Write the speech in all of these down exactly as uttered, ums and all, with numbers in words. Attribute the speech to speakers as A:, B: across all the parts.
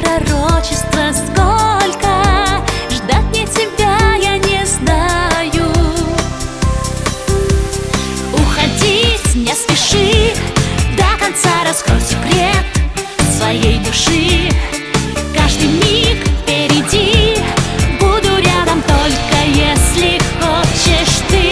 A: пророчество, сколько ждать мне тебя, я не знаю. Уходить не спеши, до конца раскрой секрет своей души. Каждый миг впереди, буду рядом только если хочешь ты.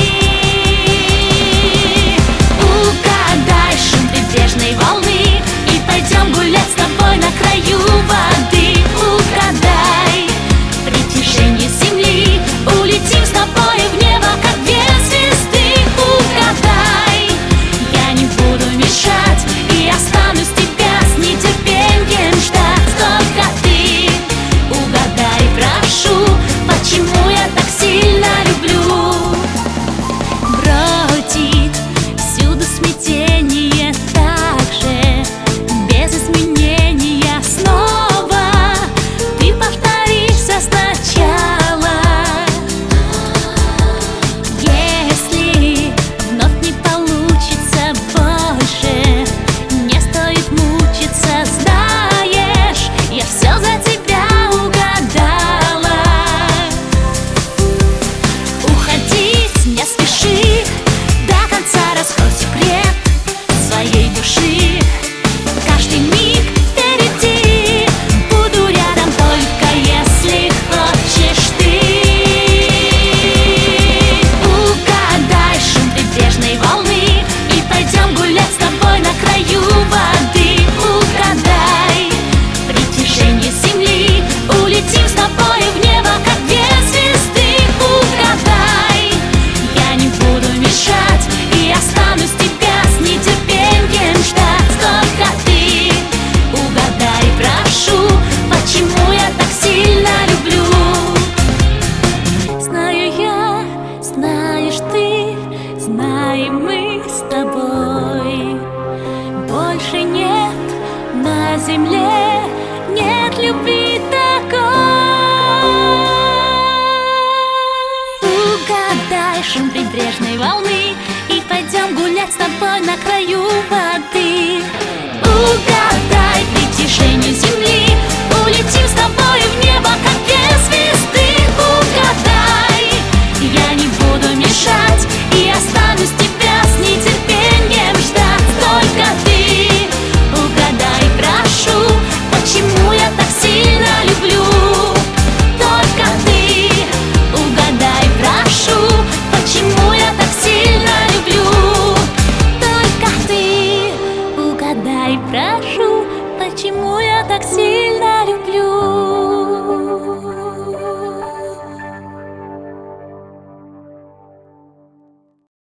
A: Угадай шум прибрежной волны и пойдем гулять с тобой на краю воды. Угадай притяжение земли, улетим с тобой в небо, как две звезды. Угадай, я не буду мешать и останусь тебя с нетерпением ждать. Только ты угадай, прошу, почему я так сильно люблю. Бродит всюду смятение, так же без изменения. Снова ты повторишься сначала. Если вновь не получится больше, не стоит мучиться, знаешь, я все за тебя угадала. Уходить не спеши, до конца раскрой секрет своей души. Каждый миг впереди, буду рядом только если хочешь ты. Угадай шум прибрежной волны и пойдем гулять с тобой на краю воды. Угадай притяжение земли, улетим с тобой в небо, как две звезды. Угадай, я не буду мешать и останусь тебя с нетерпением ждать. Только ты угадай, прошу, почему я так сильно люблю. Знаю я, знаешь ты, знаем мы с тобой. Больше нет на земле, нет любви такой. Угадай шум прибрежной волны и пойдем гулять с тобой на краю воды. Угадай притяжение земли, улетим с тобой в небо, как две звезды. Угадай, я не буду мешать и останусь тебя с нетерпением ждать. Только ты угадай, прошу, почему я так сильно люблю. Только ты угадай, прошу, почему я так сильно люблю. Только ты угадай, прошу, почему я так сильно люблю.